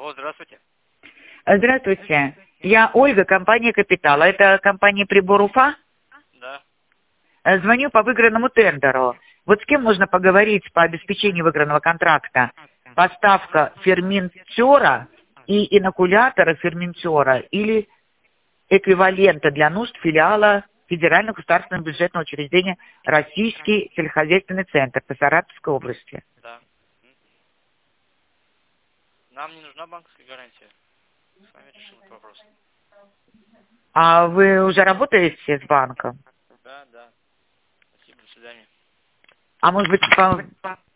Алло, здравствуйте. Здравствуйте. Я Ольга, компания «Капитал». Это компания «Прибор Уфа». Да. Звоню по выигранному тендеру. Вот с кем можно поговорить по обеспечению выигранного контракта? Поставка ферментера и инокулятора ферментера или эквивалента для нужд филиала Федерального государственного бюджетного учреждения «Российский сельскохозяйственный центр» по Саратовской области. Да. Нам не нужна банковская гарантия. С вами решим этот вопрос. А вы уже работаете с банком? Да, да. Спасибо, до свидания. А может быть,